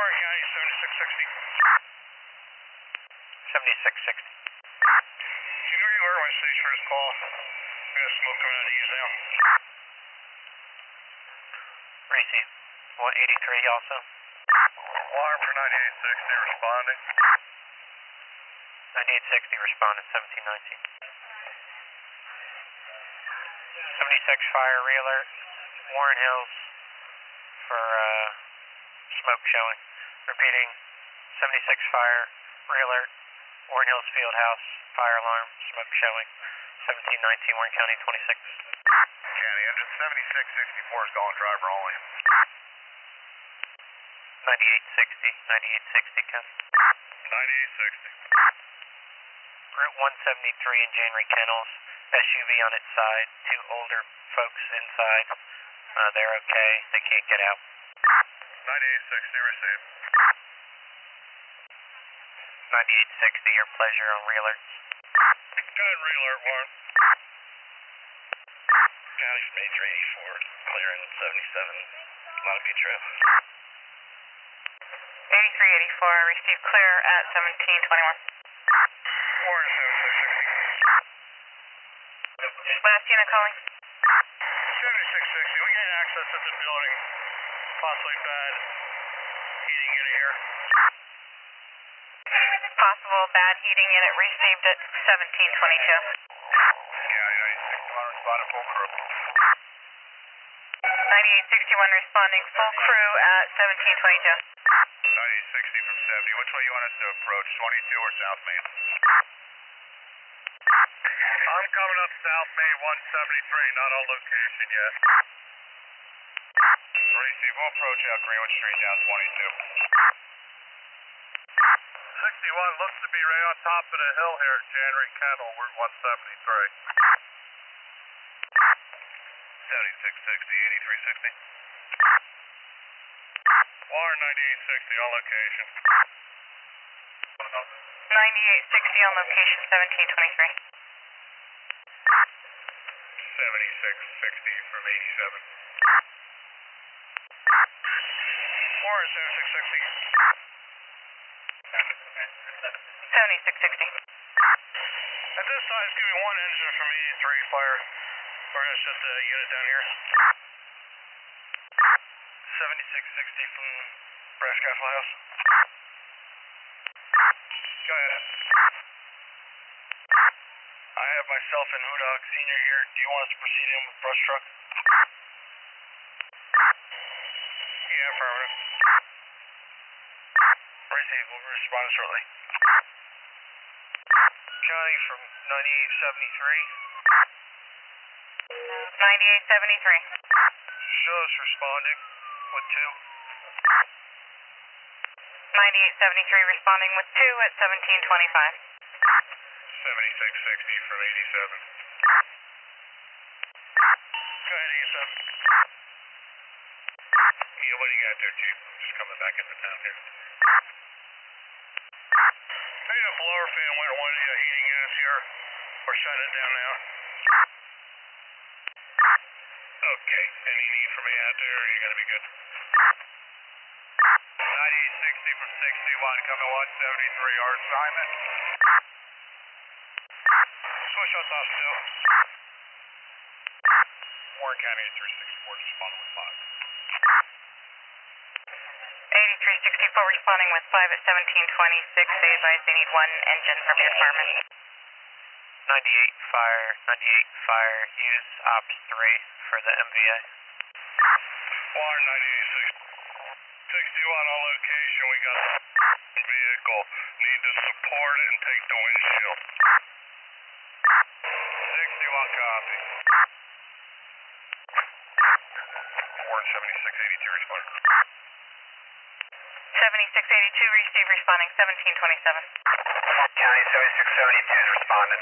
Warren County, 7660. 7660. Do you know where you were when I staged first call? We got smoke coming out of these now. Receive. 183 also. Alarm for 9860 responding. 9860 responding, 1719. 76 fire, re-alert. Warren Hills for smoke showing. Repeating, 76 fire, re-alert. Warren Hills Field House, fire alarm, smoke showing. 1719, Warren County, 26. County, engine 7664 is going driver only. 9860, 9860, Ken. 9860. Route 173 in January Kennels. SUV on its side. Two older folks inside. They're okay. They can't get out. 9860, receive. 9860, your pleasure on re-alerts. Go ahead and re-alert, Warren. County from 8384, clearing 77, Montague Trail. 8384, receive clear at 1721. Warren 7660. Last unit calling. 7660, we gain access at the building. Possibly bad heating unit here. Possible bad heating unit received at 1722. County 9861 responding full crew. 9861 responding full crew at 1722. 9860 from 70, which way you want us to approach, 22 or South Main? I'm coming up South Main 173, not on location yet. Receive, we'll approach out Greenwood Street down 22. 61 looks to be right on top of the hill here at January Kennel, Route 173. 7660, 8360. Warren 9860 on location. 9860 on location, 1723. 7660 from 87. Warren 7660. 7660. At this time, it's giving one engine from 83 fire. Or it's just a unit down here. 7660 from Brass Castle House. Go ahead. I have myself and Hudog Sr. here. Do you want us to proceed in with brush truck? Yeah, affirmative. Receive, we'll respond shortly. County from 9873. 9873. Show us responding with 2. 9873 responding with 2 at 1725. 7660 from 87. Go ahead, 87. Neil, what do you got there, Chief? I'm just coming back into town here. Hey, the blower fan went to one of the heating units here. We're shutting it down now. Okay, any need for me out there, or you gonna be good? 9860 from 61, coming 173, our assignment. Switch us off still. Warren County 8364, responding with 5. 8364 responding with 5 at 1726. They advise they need one engine from your department. 98 fire, 98 fire, use Ops 3 for the MVA. Warren 9861 on location, we got a vehicle. Need to support it and take the windshield. 61 copy. Warren 7682 responding. 7682 receive responding 1727. County 7672 is responding.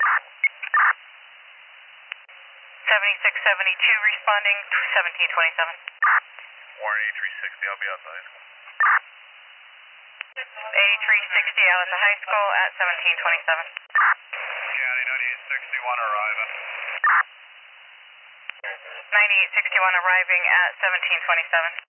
7672 responding 1727. Warren 8360, I'll be outside. 8360 out at the high school at 1727. County 9861 arriving. 9861 arriving at 1727.